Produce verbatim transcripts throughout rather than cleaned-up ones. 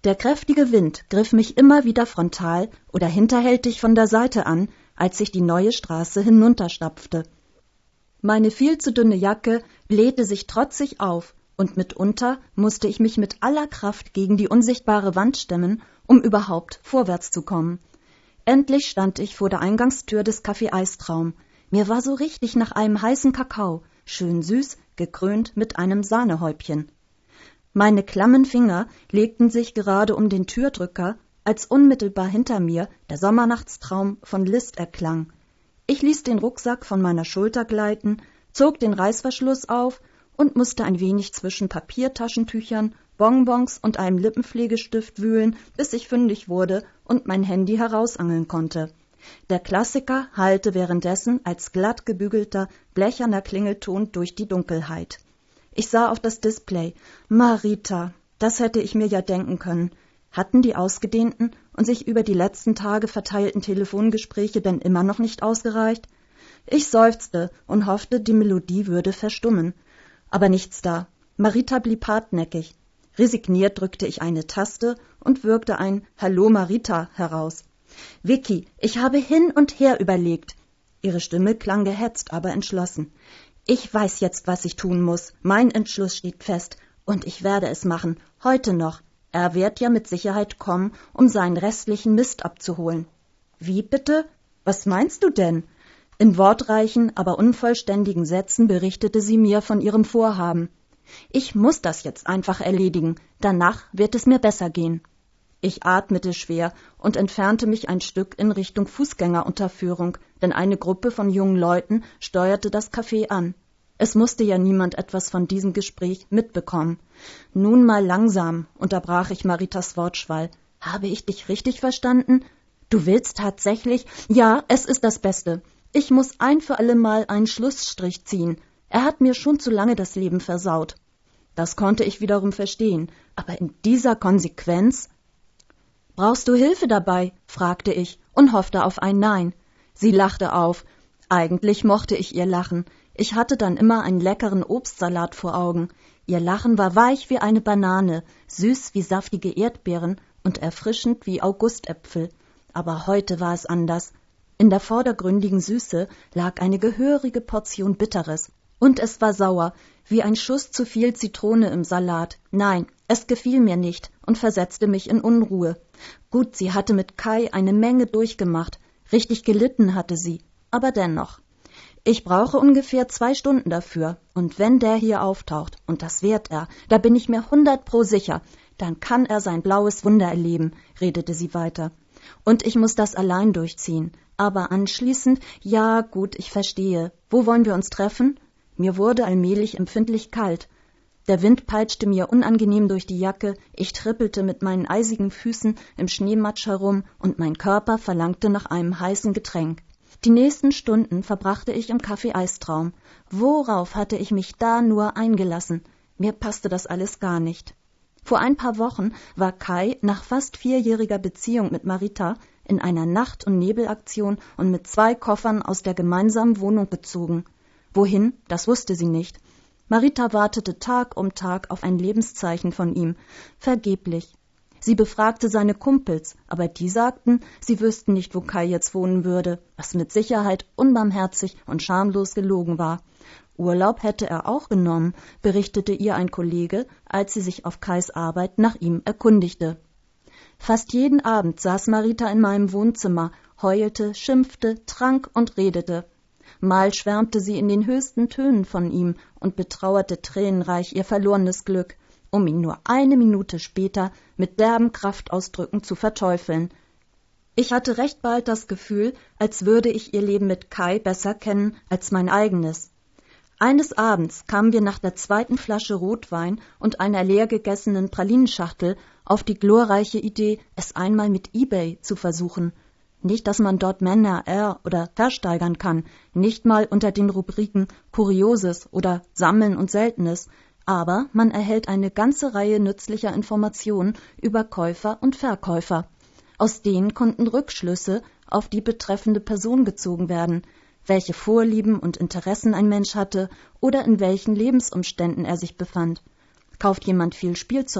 Der kräftige Wind griff mich immer wieder frontal oder hinterhältig von der Seite an, als ich die neue Straße hinunterstapfte. Meine viel zu dünne Jacke blähte sich trotzig auf, und mitunter musste ich mich mit aller Kraft gegen die unsichtbare Wand stemmen, um überhaupt vorwärts zu kommen. Endlich stand ich vor der Eingangstür des Café Eistraum. Mir war so richtig nach einem heißen Kakao, schön süß, gekrönt mit einem Sahnehäubchen. Meine klammen Finger legten sich gerade um den Türdrücker, als unmittelbar hinter mir der Sommernachtstraum von Liszt erklang. Ich ließ den Rucksack von meiner Schulter gleiten, zog den Reißverschluss auf und musste ein wenig zwischen Papiertaschentüchern, Bonbons und einem Lippenpflegestift wühlen, bis ich fündig wurde und mein Handy herausangeln konnte. Der Klassiker hallte währenddessen als glatt gebügelter, blecherner Klingelton durch die Dunkelheit. Ich sah auf das Display. Marita, das hätte ich mir ja denken können. Hatten die ausgedehnten und sich über die letzten Tage verteilten Telefongespräche denn immer noch nicht ausgereicht? Ich seufzte und hoffte, die Melodie würde verstummen. Aber nichts da. Marita blieb hartnäckig. Resigniert drückte ich eine Taste und würgte ein »Hallo Marita« heraus. »Vicky, ich habe hin und her überlegt.« Ihre Stimme klang gehetzt, aber entschlossen. »Ich weiß jetzt, was ich tun muss. Mein Entschluss steht fest. Und ich werde es machen. Heute noch. Er wird ja mit Sicherheit kommen, um seinen restlichen Mist abzuholen.« »Wie bitte? Was meinst du denn?« In wortreichen, aber unvollständigen Sätzen berichtete sie mir von ihrem Vorhaben. »Ich muss das jetzt einfach erledigen. Danach wird es mir besser gehen.« Ich atmete schwer und entfernte mich ein Stück in Richtung Fußgängerunterführung, denn eine Gruppe von jungen Leuten steuerte das Café an. Es musste ja niemand etwas von diesem Gespräch mitbekommen. »Nun mal langsam«, unterbrach ich Maritas Wortschwall. »Habe ich dich richtig verstanden? Du willst tatsächlich? Ja, es ist das Beste. Ich muss ein für alle Mal einen Schlussstrich ziehen. Er hat mir schon zu lange das Leben versaut.« Das konnte ich wiederum verstehen, aber in dieser Konsequenz? »Brauchst du Hilfe dabei?« fragte ich und hoffte auf ein Nein. Sie lachte auf. Eigentlich mochte ich ihr Lachen. Ich hatte dann immer einen leckeren Obstsalat vor Augen. Ihr Lachen war weich wie eine Banane, süß wie saftige Erdbeeren und erfrischend wie Augustäpfel. Aber heute war es anders. In der vordergründigen Süße lag eine gehörige Portion Bitteres. Und es war sauer, wie ein Schuss zu viel Zitrone im Salat. Nein, es gefiel mir nicht und versetzte mich in Unruhe. Gut, sie hatte mit Kai eine Menge durchgemacht. Richtig gelitten hatte sie, aber dennoch. Ich brauche ungefähr zwei Stunden dafür. Und wenn der hier auftaucht, und das wird er, da bin ich mir hundert pro sicher, dann kann er sein blaues Wunder erleben, redete sie weiter. Und ich muss das allein durchziehen. Aber anschließend, ja gut, ich verstehe. Wo wollen wir uns treffen? Mir wurde allmählich empfindlich kalt. Der Wind peitschte mir unangenehm durch die Jacke, ich trippelte mit meinen eisigen Füßen im Schneematsch herum und mein Körper verlangte nach einem heißen Getränk. Die nächsten Stunden verbrachte ich im Café Eistraum. Worauf hatte ich mich da nur eingelassen? Mir passte das alles gar nicht. Vor ein paar Wochen war Kai nach fast vierjähriger Beziehung mit Marita in einer Nacht- und Nebelaktion und mit zwei Koffern aus der gemeinsamen Wohnung gezogen. Wohin, das wusste sie nicht. Marita wartete Tag um Tag auf ein Lebenszeichen von ihm. Vergeblich. Sie befragte seine Kumpels, aber die sagten, sie wüssten nicht, wo Kai jetzt wohnen würde, was mit Sicherheit unbarmherzig und schamlos gelogen war. Urlaub hätte er auch genommen, berichtete ihr ein Kollege, als sie sich auf Kais Arbeit nach ihm erkundigte. Fast jeden Abend saß Marita in meinem Wohnzimmer, heulte, schimpfte, trank und redete. Mal schwärmte sie in den höchsten Tönen von ihm und betrauerte tränenreich ihr verlorenes Glück, um ihn nur eine Minute später mit derben Kraftausdrücken zu verteufeln. Ich hatte recht bald das Gefühl, als würde ich ihr Leben mit Kai besser kennen als mein eigenes. Eines Abends kamen wir nach der zweiten Flasche Rotwein und einer leer gegessenen Pralinenschachtel auf die glorreiche Idee, es einmal mit eBay zu versuchen. Nicht, dass man dort Männer er- oder versteigern kann, nicht mal unter den Rubriken Kurioses oder Sammeln und Seltenes, aber man erhält eine ganze Reihe nützlicher Informationen über Käufer und Verkäufer. Aus denen konnten Rückschlüsse auf die betreffende Person gezogen werden, welche Vorlieben und Interessen ein Mensch hatte oder in welchen Lebensumständen er sich befand. Kauft jemand viel Spielzeug,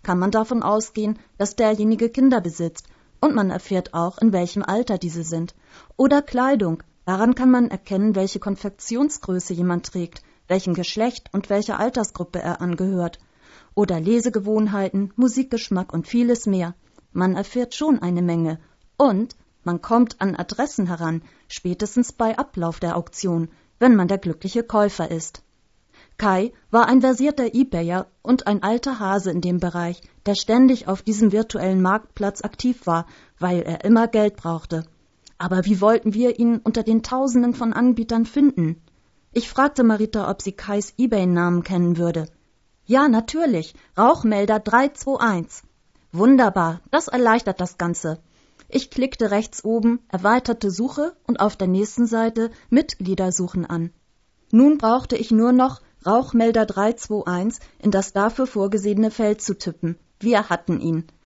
kann man davon ausgehen, dass derjenige Kinder besitzt, und man erfährt auch, in welchem Alter diese sind. Oder Kleidung, daran kann man erkennen, welche Konfektionsgröße jemand trägt, welchem Geschlecht und welcher Altersgruppe er angehört. Oder Lesegewohnheiten, Musikgeschmack und vieles mehr. Man erfährt schon eine Menge. Und man kommt an Adressen heran, spätestens bei Ablauf der Auktion, wenn man der glückliche Käufer ist. Kai war ein versierter eBayer und ein alter Hase in dem Bereich, der ständig auf diesem virtuellen Marktplatz aktiv war, weil er immer Geld brauchte. Aber wie wollten wir ihn unter den Tausenden von Anbietern finden? Ich fragte Marita, ob sie Kais eBay-Namen kennen würde. Ja, natürlich, Rauchmelder drei zwei eins. Wunderbar, das erleichtert das Ganze. Ich klickte rechts oben, erweiterte Suche und auf der nächsten Seite Mitglieder suchen an. Nun brauchte ich nur noch Rauchmelder drei zwei eins in das dafür vorgesehene Feld zu tippen. Wir hatten ihn.